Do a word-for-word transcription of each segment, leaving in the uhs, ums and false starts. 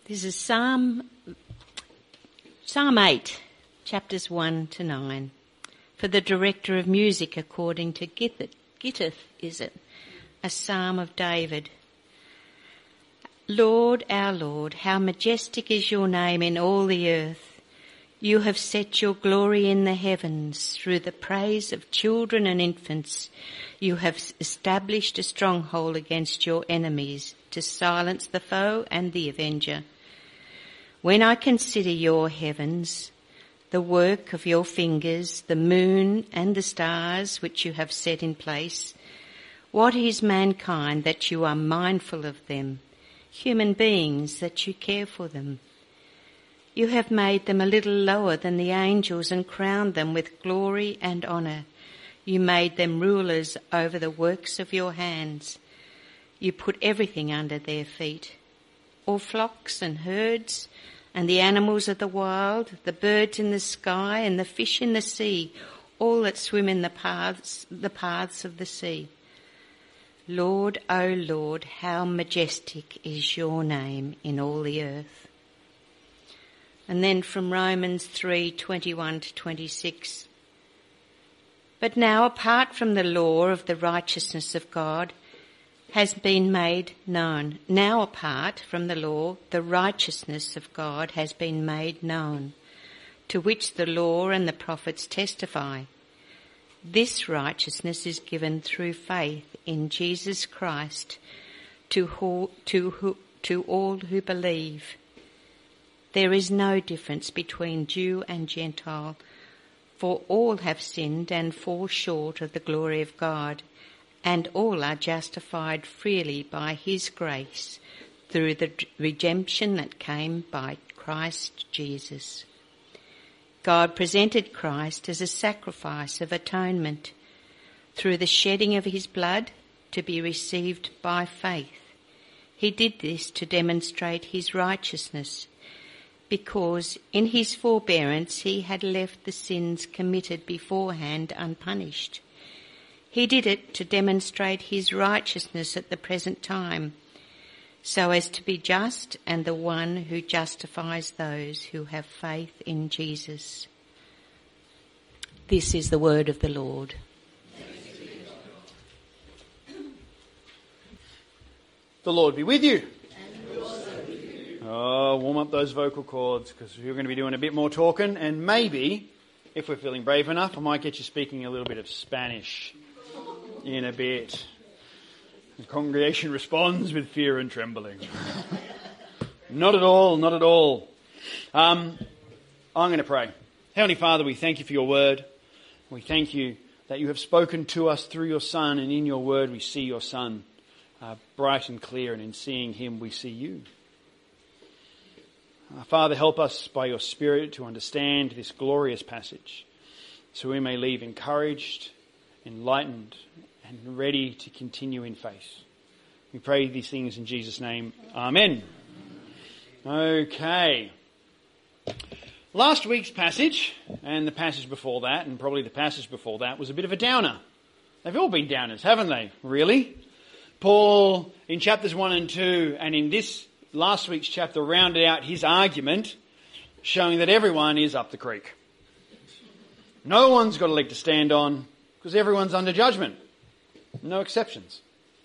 This is Psalm Psalm eight, chapters one to nine. For the director of music according to Gittith, Gittith is it? A psalm of David. Lord, our Lord, how majestic is your name in all the earth. You have set your glory in the heavens. Through the praise of children and infants, you have established a stronghold against your enemies to silence the foe and the avenger. When I consider your heavens, the work of your fingers, the moon and the stars which you have set in place, what is mankind that you are mindful of them, human beings that you care for them? You have made them a little lower than the angels and crowned them with glory and honour. You made them rulers over the works of your hands. You put everything under their feet, all flocks and herds, and the animals of the wild, the birds in the sky and the fish in the sea, all that swim in the paths, the paths of the sea. Lord, O Lord, how majestic is your name in all the earth. And then from Romans three, twenty-one to twenty-six. But now, apart from the law of the righteousness of God, has been made known. Now apart from the law, the righteousness of God has been made known, to which the law and the prophets testify. This righteousness is given through faith in Jesus Christ to, who, to, who, to all who believe. There is no difference between Jew and Gentile, for all have sinned and fall short of the glory of God, and all are justified freely by his grace through the redemption that came by Christ Jesus. God presented Christ as a sacrifice of atonement through the shedding of his blood to be received by faith. He did this to demonstrate his righteousness, because in his forbearance he had left the sins committed beforehand unpunished. He did it to demonstrate his righteousness at the present time, so as to be just and the one who justifies those who have faith in Jesus. This is the word of the Lord. The Lord be with you. And also with you. Oh, warm up those vocal cords, because we're going to be doing a bit more talking, and maybe, if we're feeling brave enough, I might get you speaking a little bit of Spanish in a bit. The congregation responds with fear and trembling. Not at all, not at all. Um, I'm going to pray. Heavenly Father, we thank you for your word. We thank you that you have spoken to us through your Son, and in your word we see your Son uh, bright and clear, and in seeing him we see you. Uh, Father, help us by your Spirit to understand this glorious passage, so we may leave encouraged, enlightened, and ready to continue in faith. We pray these things in Jesus' name. Amen. Okay. Last week's passage, and the passage before that, and probably the passage before that, was a bit of a downer. They've all been downers, haven't they? Really? Paul, in chapters one and two, and in this last week's chapter, rounded out his argument, showing that everyone is up the creek. No one's got a leg to stand on, because everyone's under judgment. No exceptions.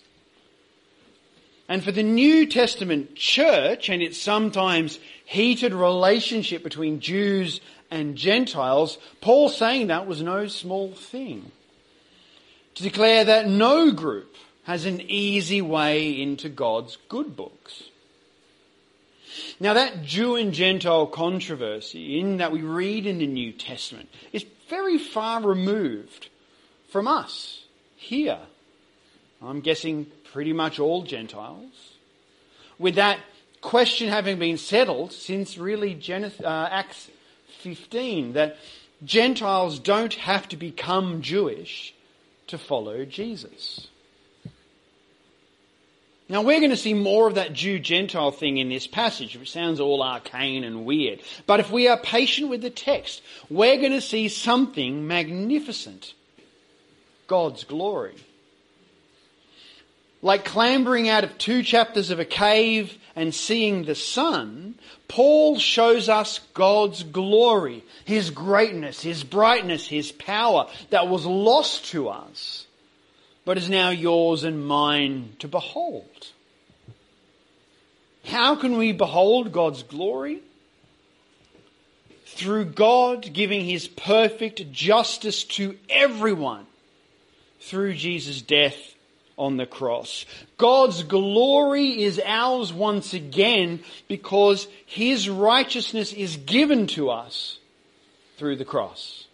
And for the New Testament church and its sometimes heated relationship between Jews and Gentiles, Paul saying that was no small thing. To declare that no group has an easy way into God's good books. Now that Jew and Gentile controversy in that we read in the New Testament is very far removed from us here. I'm guessing pretty much all Gentiles. With that question having been settled since really Genesis, uh, Acts fifteen, that Gentiles don't have to become Jewish to follow Jesus. Now we're going to see more of that Jew-Gentile thing in this passage, which sounds all arcane and weird. But if we are patient with the text, we're going to see something magnificent. God's glory. Like clambering out of two chapters of a cave and seeing the sun, Paul shows us God's glory, His greatness, His brightness, His power that was lost to us, but is now yours and mine to behold. How can we behold God's glory? Through God giving His perfect justice to everyone through Jesus' death on the cross. God's glory is ours once again because His righteousness is given to us through the cross.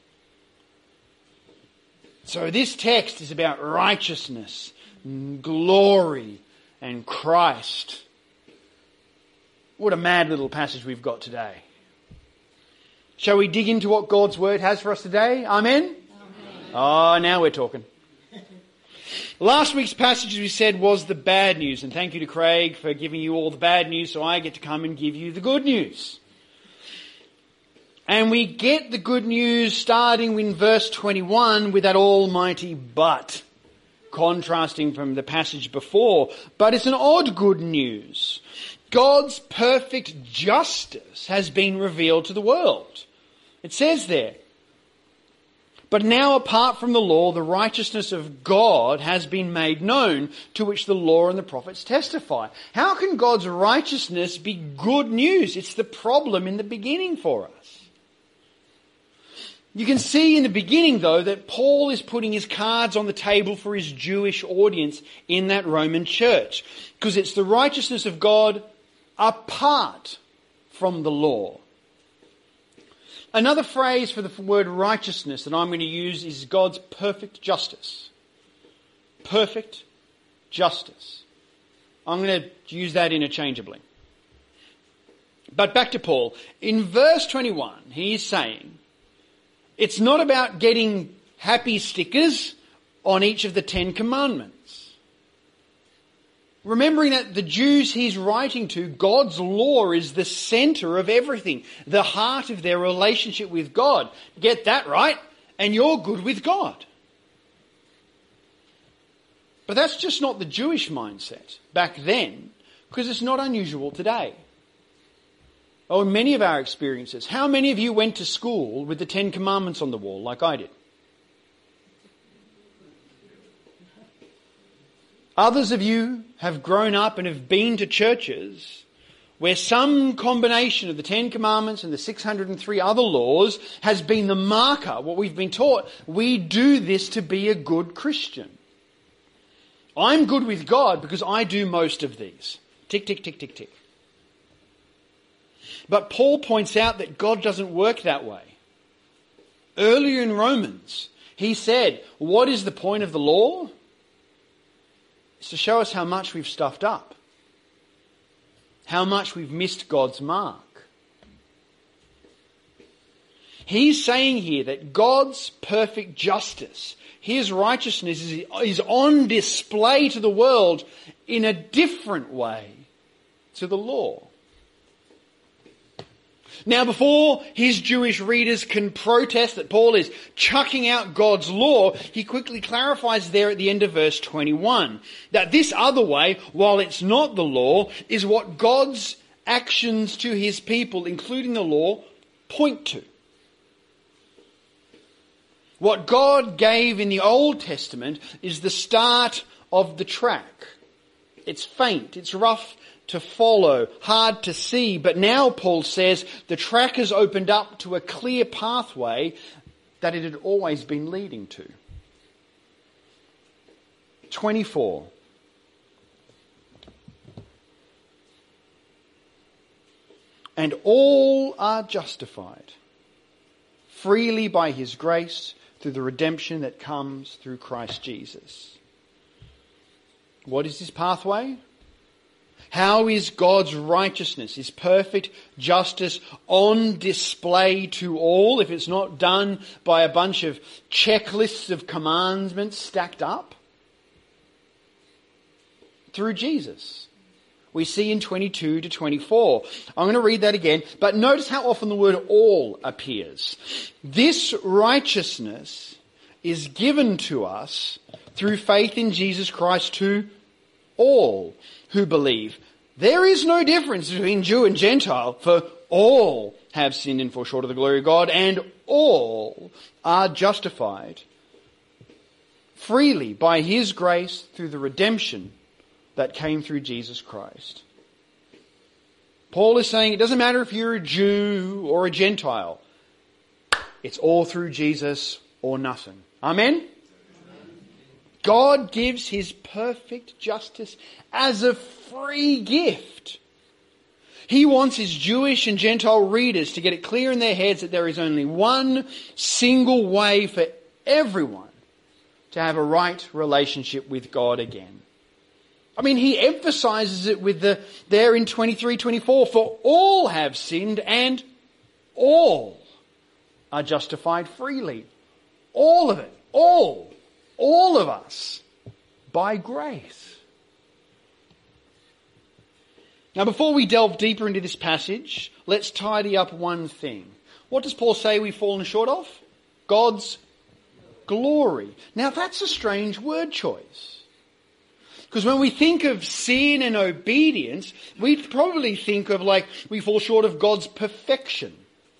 So this text is about righteousness, glory, and Christ. What a mad little passage we've got today. Shall we dig into what God's Word has for us today? Amen? Amen. Oh, now we're talking. Last week's passage, we said, was the bad news. And thank you to Craig for giving you all the bad news so I get to come and give you the good news. And we get the good news starting in verse twenty-one with that almighty but, contrasting from the passage before. But it's an odd good news. God's perfect justice has been revealed to the world. It says there, but now apart from the law, the righteousness of God has been made known, to which the law and the prophets testify. How can God's righteousness be good news? It's the problem in the beginning for us. You can see in the beginning, though, that Paul is putting his cards on the table for his Jewish audience in that Roman church, because it's the righteousness of God apart from the law. Another phrase for the word righteousness that I'm going to use is God's perfect justice. Perfect justice. I'm going to use that interchangeably. But back to Paul. In verse twenty-one, he's saying, it's not about getting happy stickers on each of the Ten Commandments. Remembering that the Jews he's writing to, God's law is the centre of everything, the heart of their relationship with God. Get that right, and you're good with God. But that's just not the Jewish mindset back then, because it's not unusual today. Oh, in many of our experiences, how many of you went to school with the Ten Commandments on the wall like I did? Others of you have grown up and have been to churches where some combination of the Ten Commandments and the six hundred three other laws has been the marker, what we've been taught. We do this to be a good Christian. I'm good with God because I do most of these. Tick, tick, tick, tick, tick. But Paul points out that God doesn't work that way. Earlier in Romans, he said, what is the point of the law? It's to show us how much we've stuffed up, how much we've missed God's mark. He's saying here that God's perfect justice, His righteousness is, is on display to the world in a different way to the law. Now, before his Jewish readers can protest that Paul is chucking out God's law, he quickly clarifies there at the end of verse twenty-one that this other way, while it's not the law, is what God's actions to his people, including the law, point to. What God gave in the Old Testament is the start of the track. It's faint, it's rough to follow, hard to see, but now Paul says the track has opened up to a clear pathway that it had always been leading to. twenty-four. And all are justified freely by His grace through the redemption that comes through Christ Jesus. What is this pathway? How is God's righteousness, His perfect justice, on display to all if it's not done by a bunch of checklists of commandments stacked up? Through Jesus. We see in twenty-two to twenty-four. I'm going to read that again, but notice how often the word all appears. This righteousness is given to us through faith in Jesus Christ to all who believe. There is no difference between Jew and Gentile, for all have sinned and fall short of the glory of God, and all are justified freely by his grace through the redemption that came through Jesus Christ. Paul is saying it doesn't matter if you're a Jew or a Gentile. It's all through Jesus or nothing. Amen? God gives his perfect justice as a free gift. He wants his Jewish and Gentile readers to get it clear in their heads that there is only one single way for everyone to have a right relationship with God again. I mean, he emphasizes it with the there in twenty-three twenty-four, for all have sinned and all are justified freely. All of it. All. All of us. By grace. Now, before we delve deeper into this passage, let's tidy up one thing. What does Paul say we've fallen short of? God's glory. Now, that's a strange word choice. Because when we think of sin and obedience, we probably think of like we fall short of God's perfection.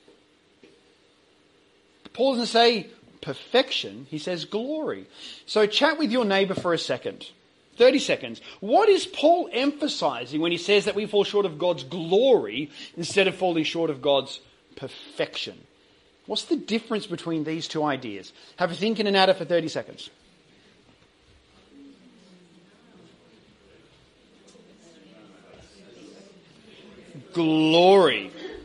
Paul doesn't say perfection, he says glory. So chat with your neighbour for a second. thirty seconds. What is Paul emphasizing when he says that we fall short of God's glory instead of falling short of God's perfection? What's the difference between these two ideas? Have a think in and out of for thirty seconds. Glory.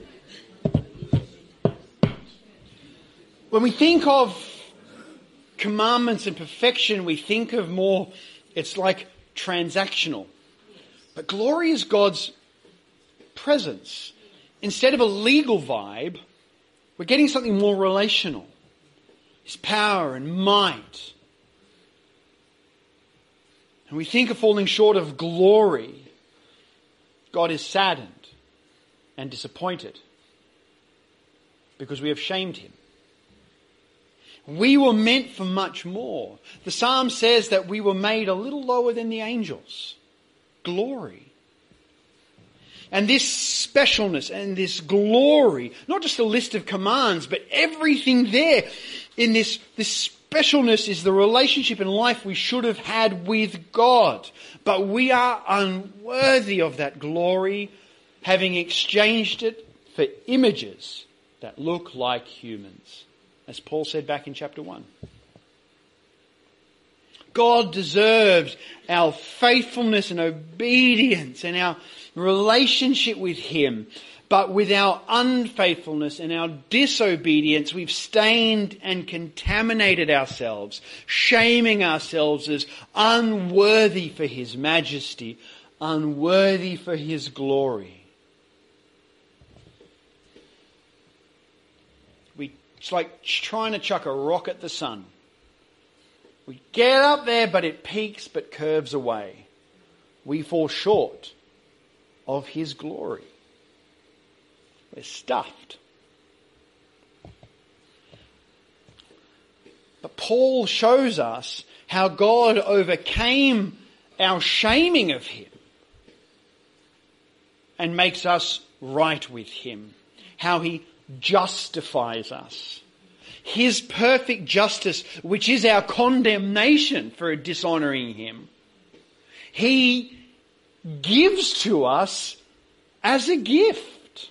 When we think of commandments and perfection, we think of more, it's like transactional. But glory is God's presence. Instead of a legal vibe, we're getting something more relational. His power and might. And we think of falling short of glory. God is saddened and disappointed because we have shamed him. We were meant for much more. The Psalm says that we were made a little lower than the angels. Glory. And this specialness and this glory, not just a list of commands, but everything there in this, this specialness is the relationship and life we should have had with God. But we are unworthy of that glory, having exchanged it for images that look like humans. As Paul said back in chapter one. God deserves our faithfulness and obedience and our relationship with him. But with our unfaithfulness and our disobedience, we've stained and contaminated ourselves, shaming ourselves as unworthy for his majesty, unworthy for his glory. It's like trying to chuck a rock at the sun. We get up there, but it peaks but curves away. We fall short of his glory. We're stuffed. But Paul shows us how God overcame our shaming of him and makes us right with him. How he justifies us. His perfect justice, which is our condemnation for dishonouring him, he gives to us as a gift.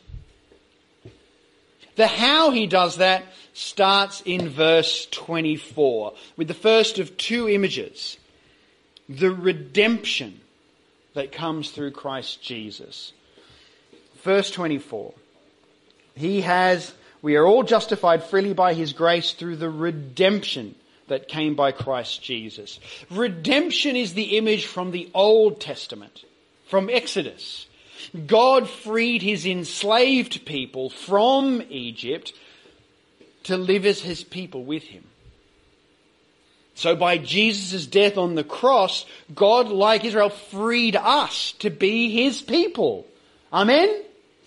The how he does that starts in verse twenty-four with the first of two images. The redemption that comes through Christ Jesus. Verse twenty-four. He has, we are all justified freely by his grace through the redemption that came by Christ Jesus. Redemption is the image from the Old Testament, from Exodus. God freed his enslaved people from Egypt to live as his people with him. So by Jesus' death on the cross, God, like Israel, freed us to be his people. Amen?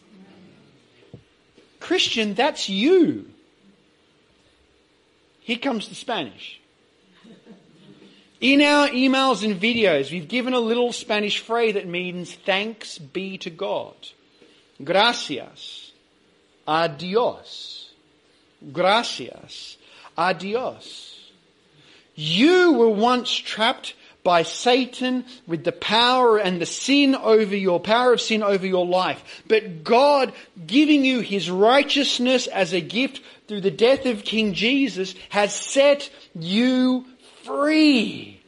Christian, that's you. Here comes the Spanish. In our emails and videos, we've given a little Spanish phrase that means thanks be to God. Gracias a Dios. Gracias a Dios. You were once trapped by Satan with the power and the sin over your power of sin over your life. But God, giving you his righteousness as a gift through the death of King Jesus, has set you free.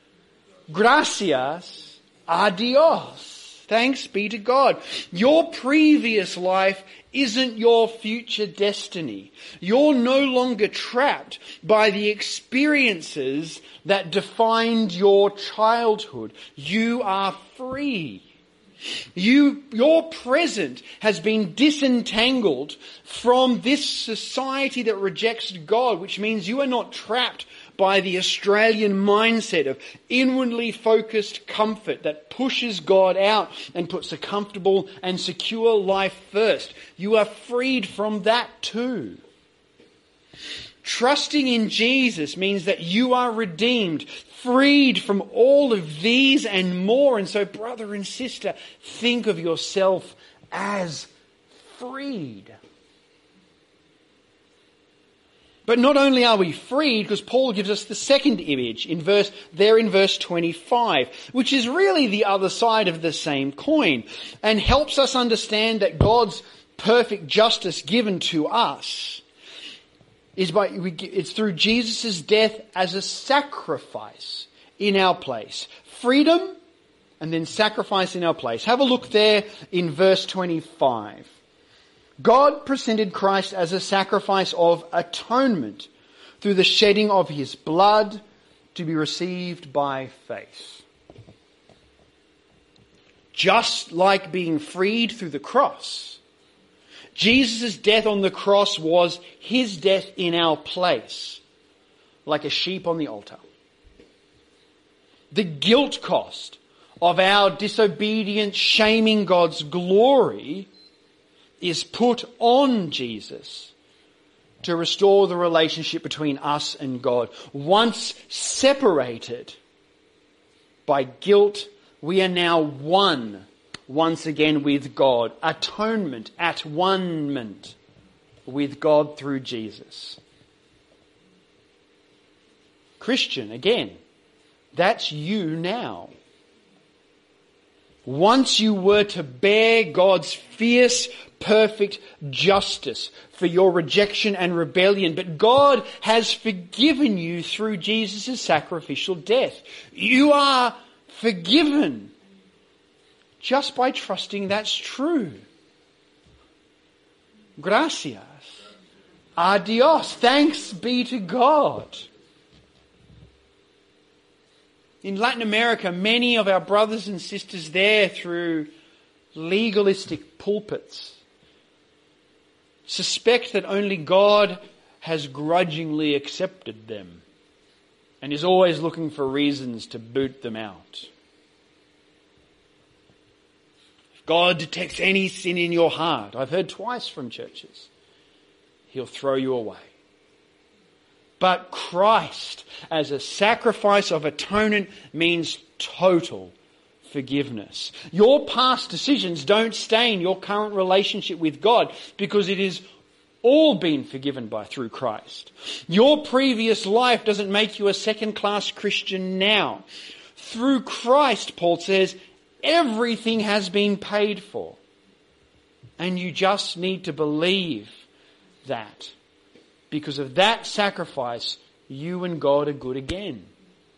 Gracias a Dios. Thanks be to God. Your previous life isn't your future destiny. You're no longer trapped by the experiences that defined your childhood. You are free. You, your present has been disentangled from this society that rejects God, which means you are not trapped by the Australian mindset of inwardly focused comfort that pushes God out and puts a comfortable and secure life first. You are freed from that too. Trusting in Jesus means that you are redeemed, freed from all of these and more. And so, brother and sister, think of yourself as freed. But not only are we freed, because Paul gives us the second image in verse, there in verse twenty-five, which is really the other side of the same coin, and helps us understand that God's perfect justice given to us is by, it's through Jesus' death as a sacrifice in our place. Freedom and then sacrifice in our place. Have a look there in verse twenty-five. God presented Christ as a sacrifice of atonement through the shedding of his blood to be received by faith. Just like being freed through the cross, Jesus' death on the cross was his death in our place, like a sheep on the altar. The guilt cost of our disobedience, shaming God's glory, is put on Jesus to restore the relationship between us and God. Once separated by guilt, we are now one once again with God. Atonement, at one-ment with God through Jesus. Christian, again, that's you now. Once you were to bear God's fierce, perfect justice for your rejection and rebellion, but God has forgiven you through Jesus' sacrificial death. You are forgiven just by trusting that's true. Gracias a Dios. Thanks be to God. In Latin America, many of our brothers and sisters there, through legalistic pulpits, suspect that only God has grudgingly accepted them and is always looking for reasons to boot them out. If God detects any sin in your heart, I've heard twice from churches, he'll throw you away. But Christ, as a sacrifice of atonement, means total forgiveness. Your past decisions don't stain your current relationship with God, because it is all been forgiven by through Christ. Your previous life doesn't make you a second-class Christian now. Through Christ, Paul says, everything has been paid for. And you just need to believe that. Because of that sacrifice, you and God are good again.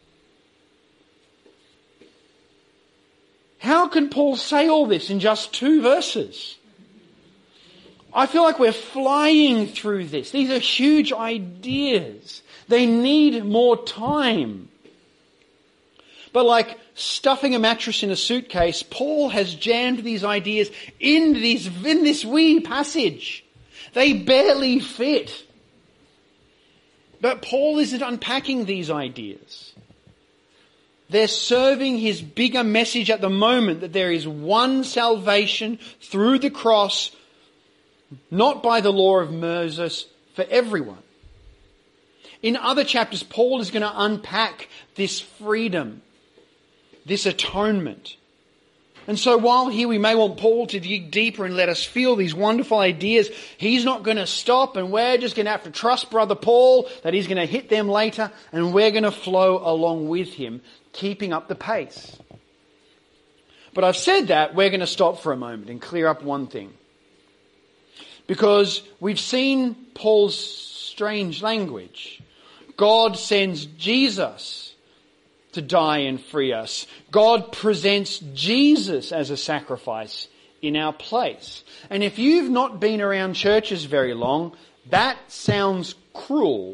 How can Paul say all this in just two verses? I feel like we're flying through this. These are huge ideas. They need more time. But like stuffing a mattress in a suitcase, Paul has jammed these ideas in, these, in this wee passage. They barely fit. But Paul isn't unpacking these ideas. They're serving his bigger message at the moment, that there is one salvation through the cross, not by the law of Moses, for everyone. In other chapters, Paul is going to unpack this freedom, this atonement. And so while here we may want Paul to dig deeper and let us feel these wonderful ideas, he's not going to stop, and we're just going to have to trust Brother Paul that he's going to hit them later, and we're going to flow along with him, keeping up the pace. But I've said that, we're going to stop for a moment and clear up one thing. Because we've seen Paul's strange language. God sends Jesus to die and free us. God presents Jesus as a sacrifice in our place. And if you've not been around churches very long, that sounds cruel.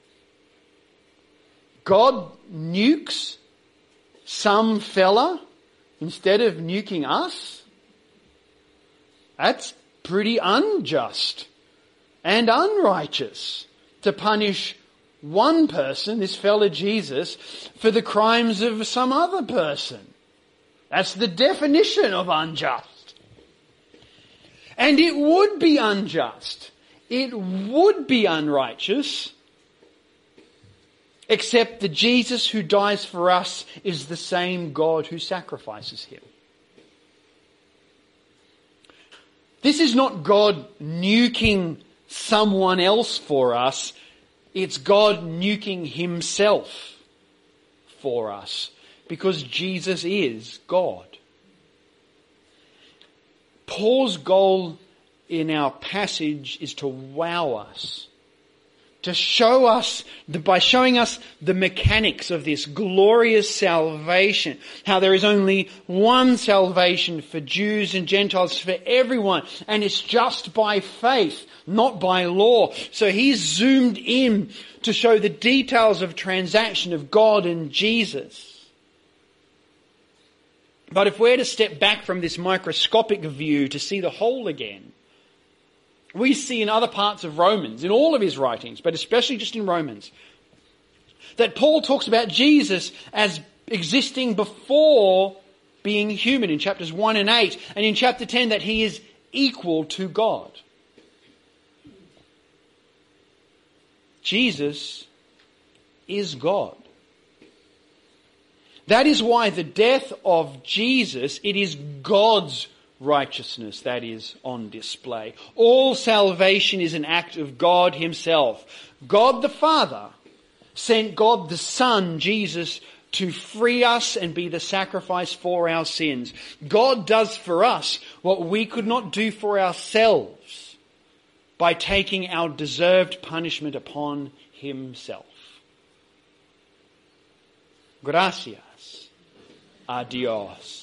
God nukes some fella instead of nuking us? That's pretty unjust and unrighteous to punish one person, this fella Jesus, for the crimes of some other person. That's the definition of unjust. And it would be unjust. It would be unrighteous. Except that Jesus who dies for us is the same God who sacrifices him. This is not God nuking someone else for us. It's God nuking himself for us, because Jesus is God. Paul's goal in our passage is to wow us, to show us, by showing us the mechanics of this glorious salvation, how there is only one salvation for Jews and Gentiles, for everyone, and it's just by faith, not by law. So he's zoomed in to show the details of transaction of God and Jesus. But if we're to step back from this microscopic view to see the whole again, we see in other parts of Romans, in all of his writings, but especially just in Romans, that Paul talks about Jesus as existing before being human in chapters one and eight, and in chapter ten that he is equal to God. Jesus is God. That is why the death of Jesus, it is God's righteousness that is on display. All salvation is an act of God himself. God the Father sent God the Son, Jesus, to free us and be the sacrifice for our sins. God does for us what we could not do for ourselves by taking our deserved punishment upon himself. Gracias a Dios.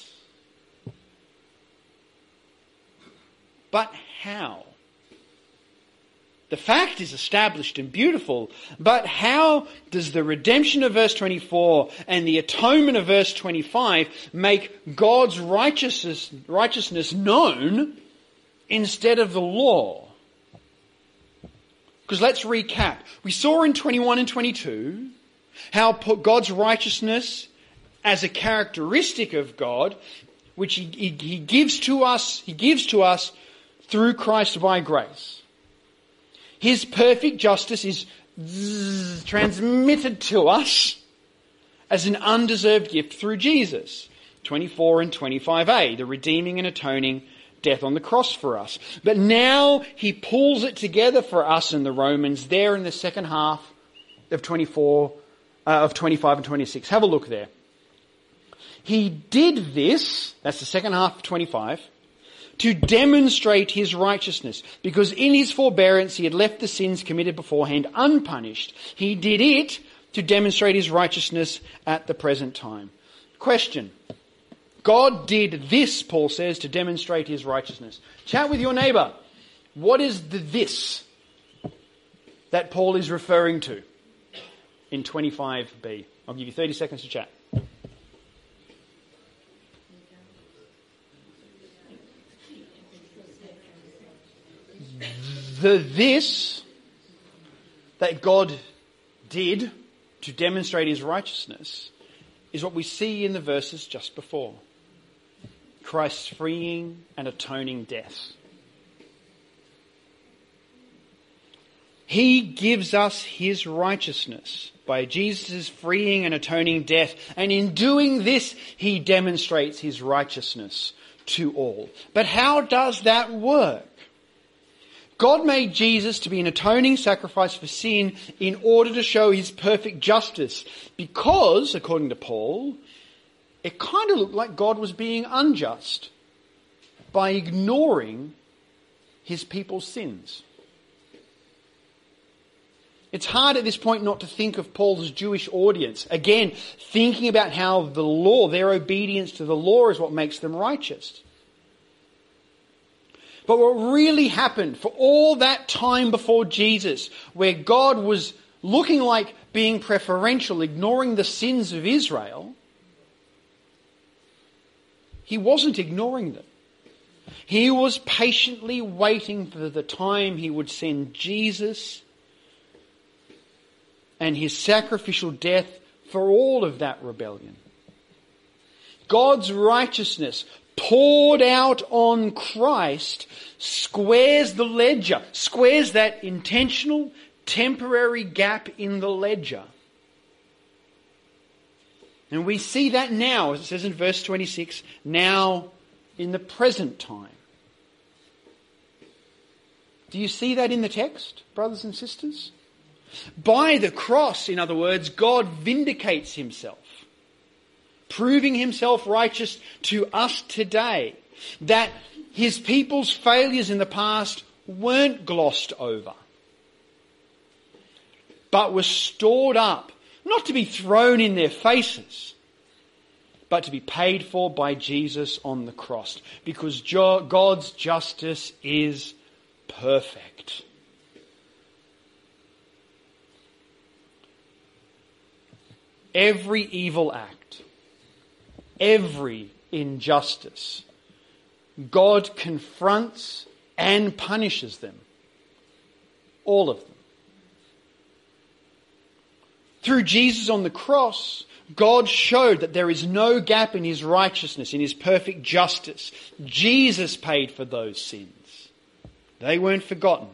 But how? The fact is established and beautiful, but how does the redemption of verse twenty-four and the atonement of verse twenty-five make God's righteousness, righteousness known instead of the law? Because let's recap. We saw in twenty-one and twenty-two how God's righteousness as a characteristic of God, which he, he, he gives to us, he gives to us through Christ by grace. His perfect justice is zzz, transmitted to us as an undeserved gift through Jesus. twenty-four and twenty-five a, the redeeming and atoning death on the cross for us. But now he pulls it together for us in the Romans there in the second half of twenty-four, uh, of twenty-five and twenty-six. Have a look there. He did this, that's the second half of twenty-five, to demonstrate his righteousness, because in his forbearance he had left the sins committed beforehand unpunished. He did it to demonstrate his righteousness at the present time. Question. God did this, Paul says, to demonstrate his righteousness. Chat with your neighbour. What is the this that Paul is referring to in twenty-five b? I'll give you thirty seconds to chat. The this that God did to demonstrate his righteousness is what we see in the verses just before. Christ's freeing and atoning death. He gives us his righteousness by Jesus' freeing and atoning death. And in doing this, he demonstrates his righteousness to all. But how does that work? God made Jesus to be an atoning sacrifice for sin in order to show his perfect justice. Because, according to Paul, it kind of looked like God was being unjust by ignoring his people's sins. It's hard at this point not to think of Paul's Jewish audience. Again, thinking about how the law, their obedience to the law is what makes them righteous. But what really happened for all that time before Jesus, where God was looking like being preferential, ignoring the sins of Israel, he wasn't ignoring them. He was patiently waiting for the time he would send Jesus and his sacrificial death for all of that rebellion. God's righteousness poured out on Christ squares the ledger, squares that intentional, temporary gap in the ledger. And we see that now, as it says in verse twenty-six, now in the present time. Do you see that in the text, brothers and sisters? By the cross, in other words, God vindicates himself, proving himself righteous to us today, that his people's failures in the past weren't glossed over, but were stored up, not to be thrown in their faces, but to be paid for by Jesus on the cross, because God's justice is perfect. Every evil act, every injustice, God confronts and punishes them. All of them. Through Jesus on the cross, God showed that there is no gap in his righteousness, in his perfect justice. Jesus paid for those sins. They weren't forgotten.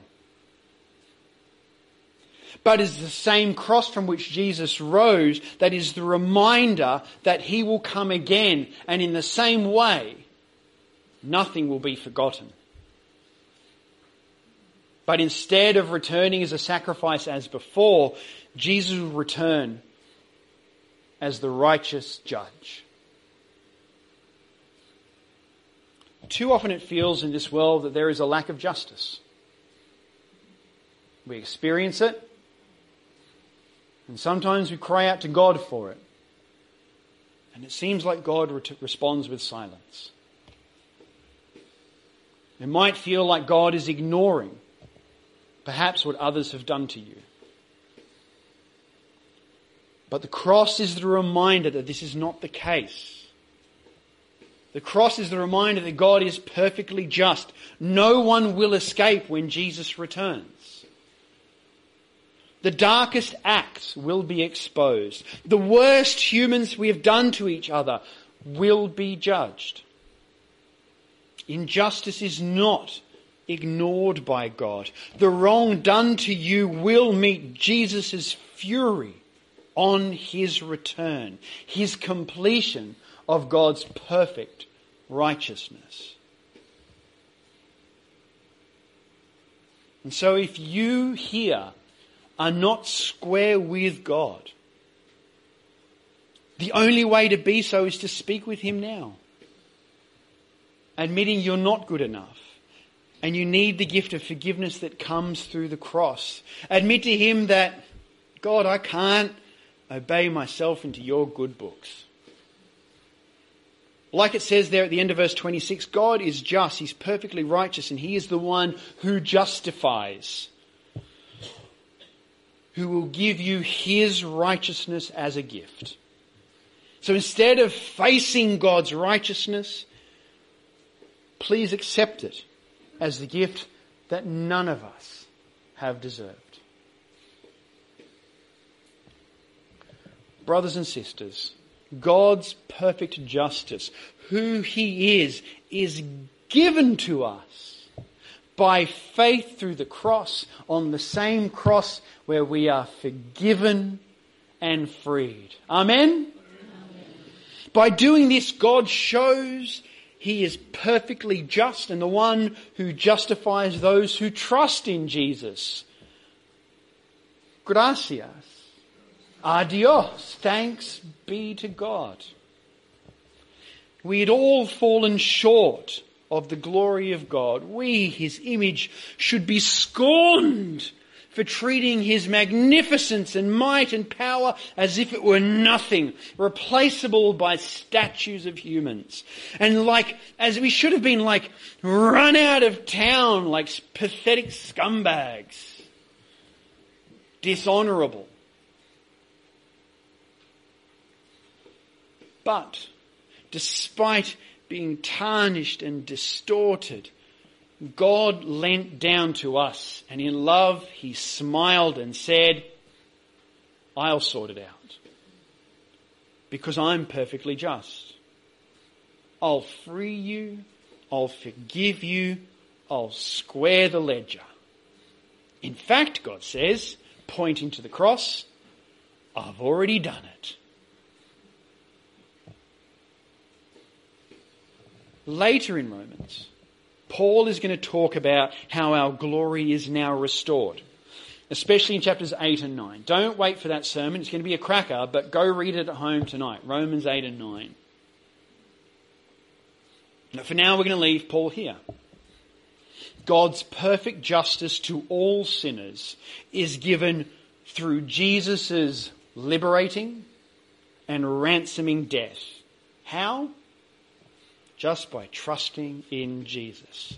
But it's the same cross from which Jesus rose that is the reminder that he will come again. And in the same way, nothing will be forgotten. But instead of returning as a sacrifice as before, Jesus will return as the righteous judge. Too often it feels in this world that there is a lack of justice. We experience it. And sometimes we cry out to God for it. And it seems like God re- responds with silence. It might feel like God is ignoring perhaps what others have done to you. But the cross is the reminder that this is not the case. The cross is the reminder that God is perfectly just. No one will escape when Jesus returns. The darkest acts will be exposed. The worst humans we have done to each other will be judged. Injustice is not ignored by God. The wrong done to you will meet Jesus' fury on his return, his completion of God's perfect righteousness. And so if you here are not square with God, the only way to be so is to speak with him now, admitting you're not good enough and you need the gift of forgiveness that comes through the cross. Admit to him that, God, I can't obey myself into your good books. Like it says there at the end of verse twenty-six, God is just, he's perfectly righteous, and he is the one who justifies, who will give you his righteousness as a gift. So instead of facing God's righteousness, please accept it as the gift that none of us have deserved. Brothers and sisters, God's perfect justice, who he is, is given to us by faith through the cross, on the same cross where we are forgiven and freed. Amen? Amen. By doing this, God shows He is perfectly just and the one who justifies those who trust in Jesus. Gracias. Adios. Thanks be to God. We had all fallen short of the glory of God. We, His image, should be scorned for treating His magnificence and might and power as if it were nothing, replaceable by statues of humans. And like, as we should have been like run out of town like pathetic scumbags. Dishonourable. But despite being tarnished and distorted, God leant down to us, and in love He smiled and said, I'll sort it out, because I'm perfectly just. I'll free you, I'll forgive you, I'll square the ledger. In fact, God says, pointing to the cross, I've already done it. Later in Romans, Paul is going to talk about how our glory is now restored, especially in chapters eight and nine. Don't wait for that sermon. It's going to be a cracker, but go read it at home tonight. Romans eight and nine. Now, for now, we're going to leave Paul here. God's perfect justice to all sinners is given through Jesus' liberating and ransoming death. How? Just by trusting in Jesus.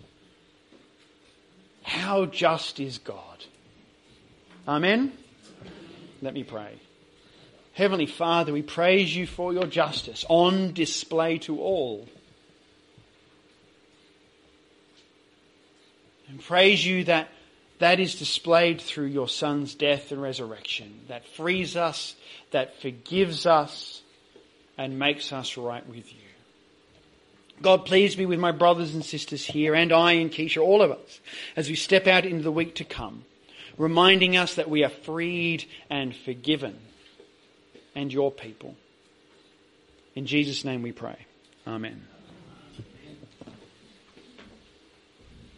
How just is God? Amen? Let me pray. Heavenly Father, we praise You for Your justice on display to all. And praise You that that is displayed through Your Son's death and resurrection, that frees us, that forgives us, and makes us right with You. God, please be with my brothers and sisters here, and I and Keisha, all of us, as we step out into the week to come, reminding us that we are freed and forgiven, and Your people. In Jesus' name we pray. Amen.